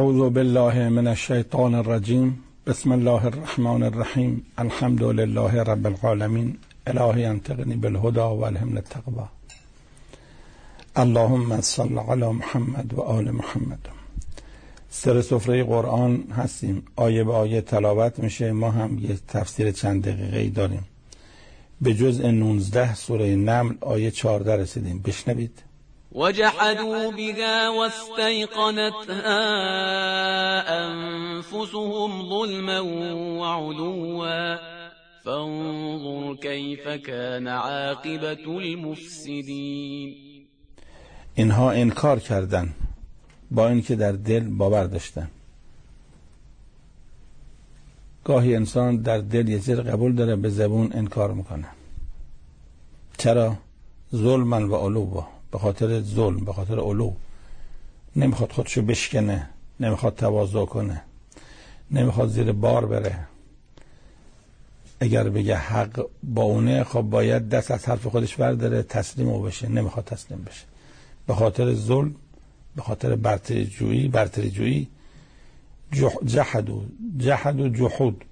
اعوذ بالله من الشیطان الرجیم. بسم الله الرحمن الرحیم. الحمد لله رب العالمین. الهی انطقنی بالهدى و الهمنی التقوی. اللهم صل علی محمد و آل محمد. سر سفره قرآن هستیم، آیه به آیه تلاوت میشه. ما هم یه تفسیر چند دقیقه‌ای داریم. به جزء 19 سوره نمل آیه 14 رسیدیم. بشنوید. وجحدوا بها واستيقنتها أنفسهم ظلما وعلوا فانظر كيف كان عاقبة المفسدين. اینها انکار کردن با اینکه در دل باور داشتن. گاهی انسان در دل یه چیز قبول داره، به زبون انکار میکنه. چرا؟ ظلما و علوا، به خاطر ظلم، به خاطر علو. نمیخواد خودشو بشکنه، نمیخواد تواضع کنه، نمیخواد زیر بار بره. اگر بگه حق با اونه، خب باید دست از حرف خودش برداره، تسلیم او بشه. نمیخواد تسلیم بشه، به خاطر ظلم، به خاطر برتری جویی. جحد و جحود.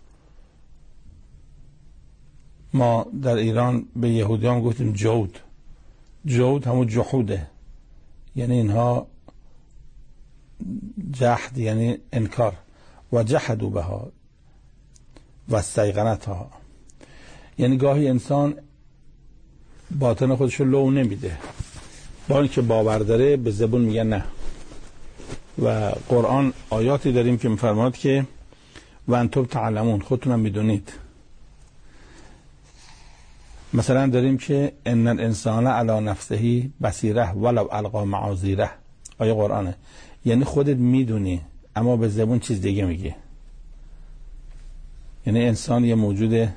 ما در ایران به یهودیان گفتیم جود. جود همون جحوده، یعنی اینها جحد یعنی انکار. و جحدوا بها و استیقنتها، یعنی گاهی انسان باطن خودشو لو نمیده، با اینکه باور داره به زبون میگه نه. و قرآن آیاتی داریم که میفرماد که و انتم تعلمون، خودتونم میدونید. مثلا داریم که ان الانسان علی نفسه بصیره ولو القا معاذیره. آیه قرآنه، یعنی خودت میدونی اما به زبون چیز دیگه میگه. یعنی انسان یه موجود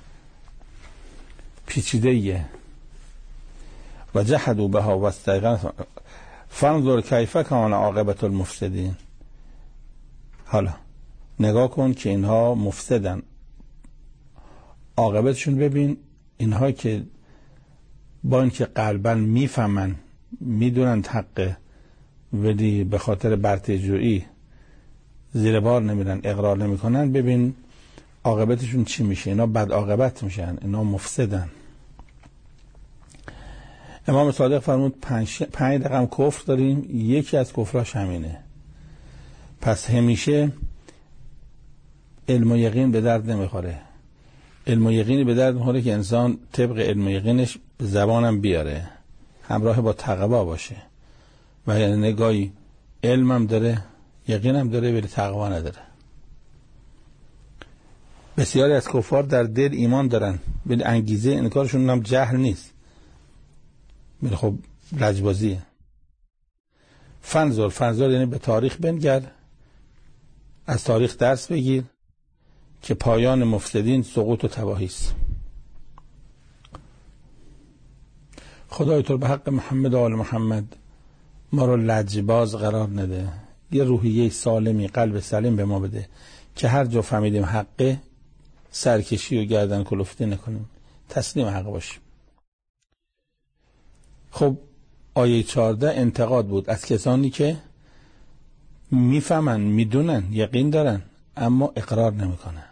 پیچیده‌ایه. و جحدوا بها و استیقنتها فانظر کیف کان عاقبة المفسدین. حالا نگاه کن که اینها مفسدن، عاقبتشون ببین. اینها که با اینکه قلباً میفهمن، میدونن حقه، ولی به خاطر برتری‌جویی زیر بار نمیرن، اقرار نمیکنن، ببین عاقبتشون چی میشه. اینا بد عاقبت میشن، اینا مفسدن. امام صادق فرمود 5 رقم کفر داریم، یکی از کفراش همینه. پس همیشه علم و یقین به درد نمیخوره. علم و یقینی به درد میخوره که انسان طبق علم و یقینش به زبانم بیاره، همراه با تقوا باشه. و یعنی نگاهی علمم داره، یقینم داره، ولی تقوا نداره. بسیاری از کفار در دل ایمان دارن، ولی انگیزه انکارشون هم جهل نیست، ولی خب لجبازیه. فنظر یعنی به تاریخ بنگر، از تاریخ درس بگیر که پایان مفسدین سقوط و تباهی است. خدای تو به حق محمد و آل محمد ما رو لجباز قرار نده. یه روحیه سالمی، قلب سلیم به ما بده که هر جا فهمیدیم حقه سرکشی و گردن کلفتی نکنیم، تسلیم حق باشیم. خب آیه 14 انتقاد بود از کسانی که میفهمن، میدونن، یقین دارن، اما اقرار نمیکنن.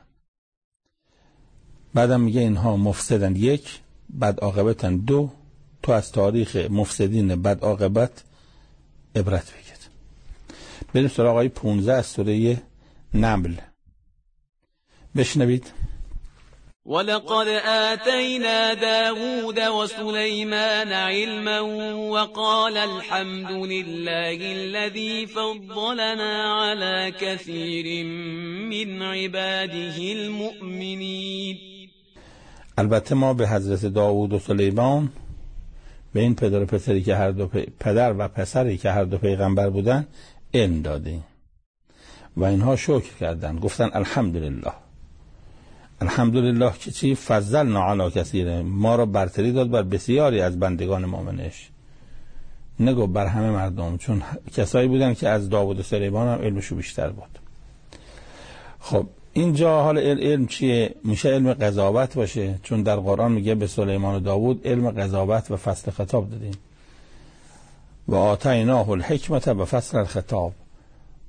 بعدم میگه اینها مفسدن. 1 بد عاقبتن. 2 تو از تاریخ مفسدین بد عاقبت عبرت بگیر. بریم سراغ آیه 15 از سوره نمل. بشنوید. ولقد آتينا داود وسليمان علما وقال الحمد لله الذي فضلنا على كثير من عباده المؤمنين. البته ما به حضرت داود و سلیمان، به این پدر و پسری که پدر و پسری که هر دو پیغمبر بودن، علم دادیم و اینها شکر کردن، گفتن الحمدلله. الحمدلله که چی؟ فضلنا علی کثیر، ما را برتری داد بر بسیاری از بندگان مؤمنش. نگو بر همه مردم، چون کسایی بودن که از داوود و سلیمان هم علمشو بیشتر بود. خب اینجا حال علم چیه؟ میشه علم قضاوت باشه، چون در قرآن میگه به سلیمان و داوود علم قضاوت و فصل خطاب دادیم. و آتیناه الحکمت و فصل الخطاب،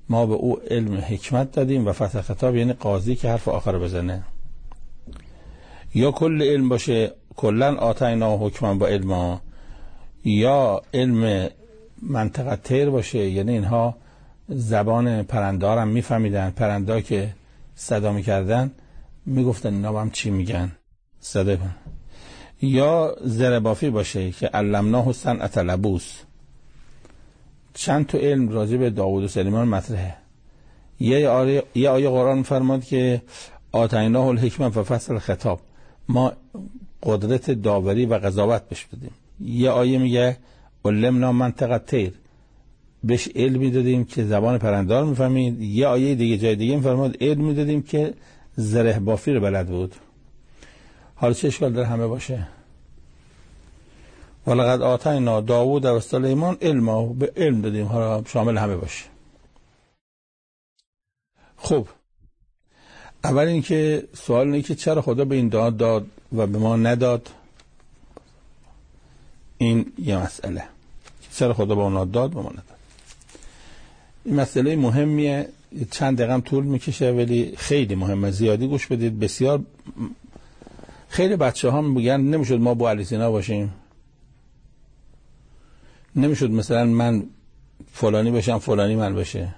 ما به او علم حکمت دادیم و فتح خطاب یعنی قاضی که حرف آخر بزنه. یا کل علم باشه کلن آتینا حکما با علما، یا علم منطقه طیر باشه یعنی اینها زبان پرنده ها هم میفهمیدن، پرنده ها که صدا میکردن میگفتن اینا هم چی میگن صدا کن. یا زره بافی باشه که علمناه صنعة لبوس، چند تا علم راجع به داوود و سلیمان مطرحه. یه آیه قرآن میفرماد که آتیناه الحکمه و فصل خطاب، ما قدرت داوری و قضاوت بهش بدیم. یه آیه میگه علمنا منطقه طیر، بهش علمی دادیم که زبان پرندار میفهمید. یه آیه دیگه جای دیگه میفرماد علمی دادیم که زره بافی رو بلد بود. حالا چه اشکال داره همه باشه؟ ولقد آتینا داوود و سلیمان علما، به علم دادیم، حالا شامل همه باشه. خب اول اینکه سوال اینه که چرا خدا به این داد و به ما نداد؟ این یه مسئله، چرا خدا به اون داد و ما نداد. این مسئله مهمیه، چند دقیقه هم طول میکشه ولی خیلی مهمه، زیادی گوش بدید. بسیار خیلی بچه ها میگن نمیشد ما با علی سینا باشیم، نمیشد مثلا من فلانی بشم فلانی من بشه.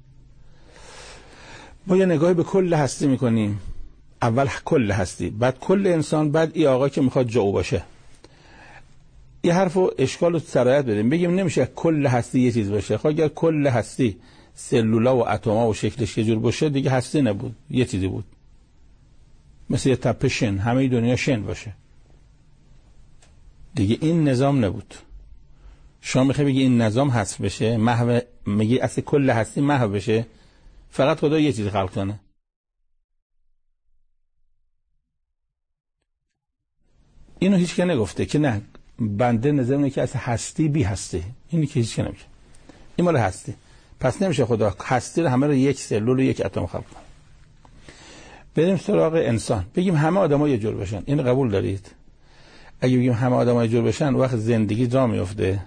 ما یه نگاهی به کل هستی میکنیم، اول کل هستی، بعد کل انسان، بعد این آقا که میخواد جو باشه. یه حرف و اشکال رو سرایت بدیم، بگیم نمیشه کل هستی یه چیز باشه. خب اگر کل هستی سلولا و اتما و شکلش یه جور باشه دیگه هستی نبود، یه چیزی بود، مثل یه تپه شن، همه دنیا شن باشه دیگه، این نظام نبود. شما میخوای بگی این نظام حذف بشه، محو، میگی اصل کل هستی محو بشه، فقط خدا یه چیز خلق کنه. اینو هیچ که نگفته که نه بنده نظر اینه که اصل هستی بی هستی، اینی که هیچ که نمیشه، این مال هستی. پس نمیشه خدا هستی رو همه رو یک سلول و یک اتم خلق کنه. بریم سراغ انسان، بگیم همه آدم‌ها یه جور بشن، این قبول دارید؟ اگه بگیم همه آدم‌ها یه جور بشن وقت زندگی جا میفته.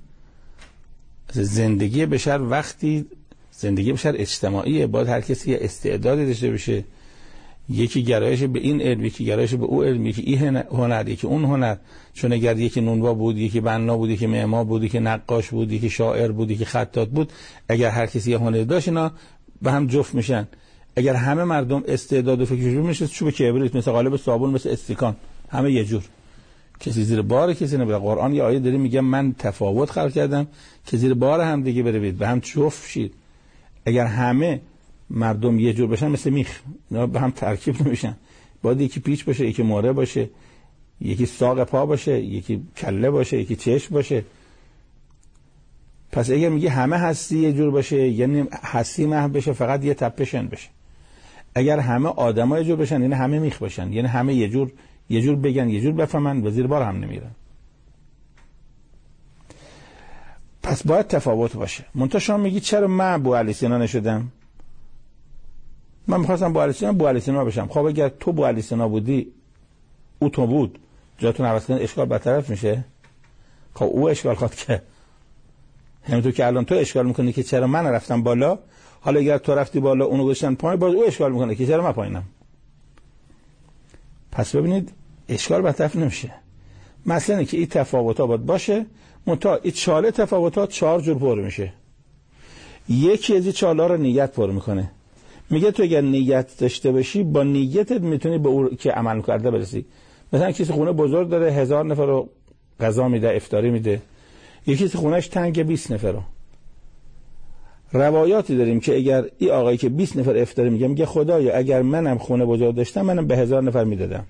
زندگی بشر وقتی زندگی بشر اجتماعیه، باید هر کسی یه استعدادی داشته باشه، یکی گرایش به این علم، یکی گرایش به او علم، یکی این هنر، یکی اون هنر. چون اگر یکی نونوا بود، یکی بنا بود، یکی معمار بود، یکی نقاش بود، یکی شاعر بود، یکی خطاط بود، اگر هر کسی یه هنر داشت اینا به هم جفت میشن. اگر همه مردم استعداد و فکرشون میشه چوب کبریت، مثل قالب صابون، مثل استکان، همه یه جور، کسی زیر بار کسی نمیره. قرآن یه آیه داره میگه من تفاوت خلق کردم که زیر بار هم دیگه برید، به هم جفت شید. اگر همه مردم یه جور بشن مثل میخ، اینا به هم ترکیب نمیشن، باید یکی پیچ باشه، یکی ماره باشه، یکی ساق پا باشه، یکی کله باشه، یکی چشم باشه. پس اگر میگه همه هستی یه جور باشه یعنی هستی محو بشه، فقط یه تپه شن بشه. اگر همه آدم‌ها یه جور بشن یعنی همه میخ باشن، یعنی همه یه جور بگن، یه جور بفهمن و زیر بار هم نمیرن. پس باید تفاوت باشه. منتها شما میگی چرا من بو علی سینا نشدم؟ من میخواستم با علی سینا بشم. خب اگر تو با علی سینا بودی، او تو بود، جاتون عوض کنید، اشکال برطرف میشه؟ خب او اشکال خواد که همونطور که الان تو اشکال میکنی که چرا من رفتم بالا، حالا اگر تو رفتی بالا اونو گذاشتن پایین، باز او اشکال میکنه که چرا من پایینم. پس ببینید اشکال برطرف نمیشه. مثلا اینکه این تفاوت‌ها باید باشه، منتها این چاله تفاوتات 4 جور پر میشه. یکی از این چاله رو نیت پر میکنه. میگه تو اگر نیت داشته باشی، با نیتت میتونی به اون که عمل کرده برسی. مثلا کسی خونه بزرگ داره 1000 نفر رو غذا میده، افطاری میده. یکی کسی خونهش تنگ 20 نفر رو. روایاتی داریم که اگر این آقایی که 20 نفر افطاری میگه خدایا اگر منم خونه بزرگ داشتم منم به 1000 نفر میدادم.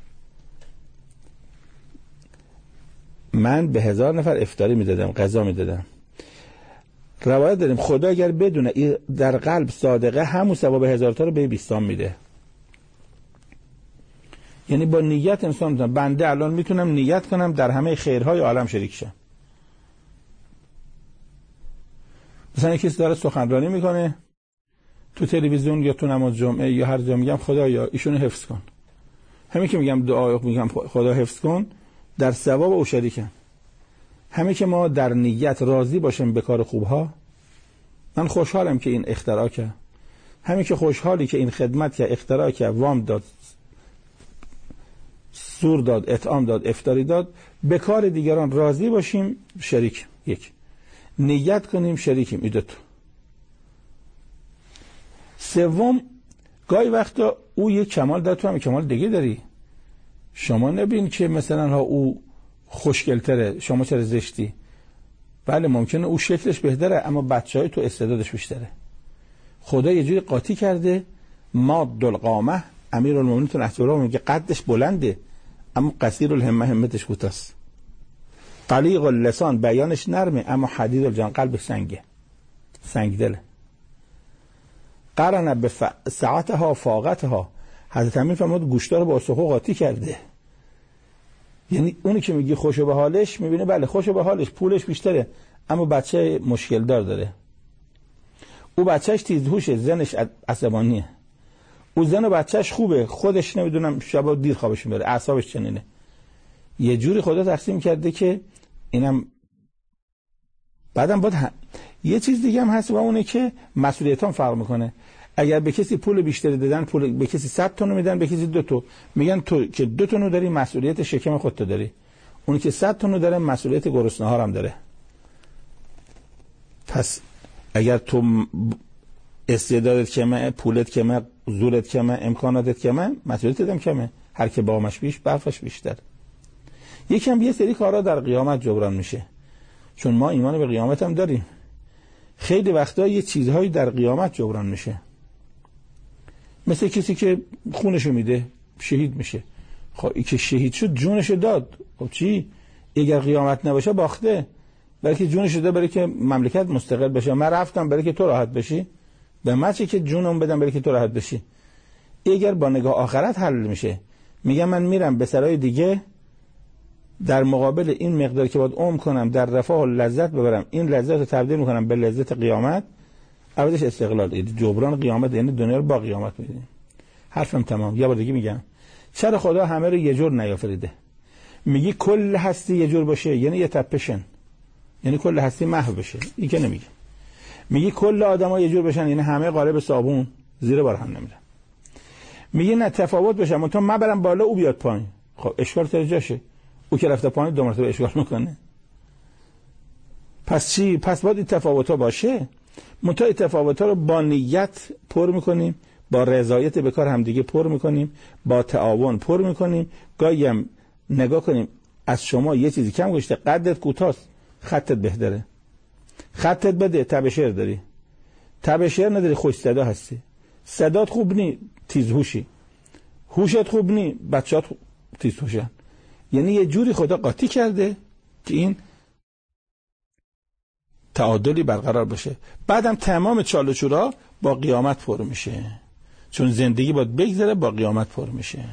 من به 1000 نفر افطاری میدادم، غذا میدادم. روایت داریم خدا اگر بدونه در قلب صادقه همون ثواب 1000 تا رو به 20 میده. یعنی با نیت انسان میتونه، بنده الان میتونم نیت کنم در همه خیرهای عالم شریک شم. مثلا کسی داره سخنرانی میکنه تو تلویزیون یا تو نماز جمعه یا هر جا، میگم خدایا ایشونو حفظ کن. همین که میگم دعا میگم خدا حفظ کن، در ثواب او شریکم. همین که ما در نیت راضی باشیم به کار خوبها، من خوشحالم که این اختراع کرد، همین که خوشحالی که این خدمت که اختراع کرد، وام داد، سور داد، اطعام داد، افطاری داد، به کار دیگران راضی باشیم، شریک. یک نیت کنیم شریکیم. این دوتا. سوم، گاهی وقتا او یک کمال داد، تو هم کمال دیگه داری. شما نبین که مثلا ها او خوشگلتره، شما چرا زشتی. بله ممکنه او شکلش بهتره اما بچهای تو استعدادش بیشتره. خدا یه جوری قاطی کرده، ماد القامه، امیرالمومنین تو نهج البلاغه میگه قدش بلنده اما قصیر الهمه، همتش کوتاست. طلیق اللسان، بیانش نرمه اما حدید الجان، قلبش سنگه، سنگ دله. قرن به ساعتها فاقتها، حضرت امیر فرمود گوشتا رو با سخو قاطی کرده. یعنی اونی که میگی خوشو به حالش، میبینه بله خوشو به حالش، پولش بیشتره اما بچه مشکل داره. او بچهش تیزهوشه، زنش عصبانیه. او زن و بچهش خوبه، خودش نمیدونم شبا دیر خوابش میبره، اعصابش چنینه. یه جوری خدا تقسیم کرده که اینم. بعدم باید یه چیز دیگه هم هست و اونه که مسئولیتام فرق میکنه. اگر به کسی پول بیشتری دادن، پول به کسی 100 تا میدن، به کسی 2 تا، میگن تو که 2 تا داری مسئولیت شکم خودت داری. اون که 100 تا داره مسئولیت گرسنه ها هم داره. پس اگر تو استعدادت کمه، پولت کمه، زورت کمه، امکاناتت کمه، مسئولیتت هم کمه. هر که بامش بیش برفش بیشتر. یکم یه سری کارا در قیامت جبران میشه، چون ما ایمان به قیامت هم داریم. خیلی وقتا یه چیزهایی در قیامت جبران میشه، مثل کسی که خونشو میده شهید میشه. خب این که شهید شد جونشو داد، خب چی؟ اگر قیامت نباشه باخته، بلکه جونشو داد برای که مملکت مستقل بشه. من رفتم برای که تو راحت بشی، به من چه که جونم بدم برای که تو راحت بشی. اگر با نگاه آخرت حل میشه، میگم من میرم به سرای دیگه در مقابل این مقدار که باید عمر کنم در رفاه و لذت ببرم، این لذت رو تبدیل میکنم به لذت قیامت. عوضش استقلال، جبران قیامت، یعنی دنیا رو با قیامت میدیم. حرفم تمام. یه بار دیگه میگم، چرا خدا همه رو یه جور نیافریده؟ میگی کل هستی یه جور باشه یعنی یه تپشن، یعنی کل هستی محو بشه. این که نمیگه. میگی کل آدما یه جور بشن یعنی همه قالب صابون زیر بار هم نمیرن. میگی نه تفاوت بشه، من تو من برم بالا او بیاد پایین. خب اشکال سر جاشه، او که رفته پایین 2 مرتبه اشکال میکنه. پس چی؟ پس باید این تفاوت‌ها باشه. منتها این تفاوت‌ها رو با نیت پر میکنیم، با رضایت به کار همدیگه پر میکنیم، با تعاون پر میکنیم. گاهی هم نگاه کنیم از شما یه چیزی کم گذشته، قدت کوتاست، خطت بهتره، خطت بده، تب شعر داری، تب شعر نداری، خوش صدا هستی، صدات خوب نی، تیزهوشی، هوشت خوب نی، بچه‌ات تیزهوشن. یعنی یه جوری خدا قاطی کرده که این تعادلی برقرار بشه. بعدم تمام چالشورا با قیامت پر میشه، چون زندگی باید بگذره با قیامت پر میشه.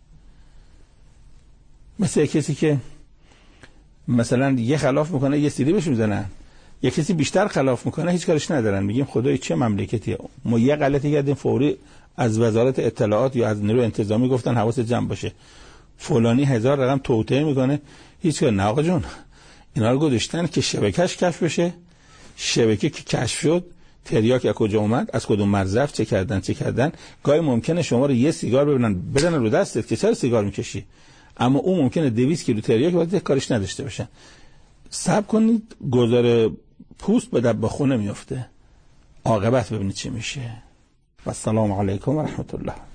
مثل کسی که مثلا یه خلاف میکنه یه سیری بهش میزنن، یه کسی بیشتر خلاف میکنه هیچ کارش ندارن. میگیم خدای چه مملکتیه. ما یه غلطی کردیم فوری از وزارت اطلاعات یا از نیروی انتظامی گفتن حواس جمع باشه، فلانی 1000 رقم توطئه میکنه. هیچ کار نه آقا جون، اینا رو گذاشتن که شبکهش کشف بشه. شبکه که کشف شد، تریاک از کجا اومد، از کدوم مرزف، چه کردن. گاهی ممکنه شما رو یه سیگار ببینن بدن رو دستت که چرا سیگار میکشی، اما اون ممکنه 200 کیلو تریاک وقتی کارش نداشته باشن. صبر کنید، گذار پوست به دب خونه میفته، عاقبت ببینید چی میشه. و السلام علیکم و رحمت الله.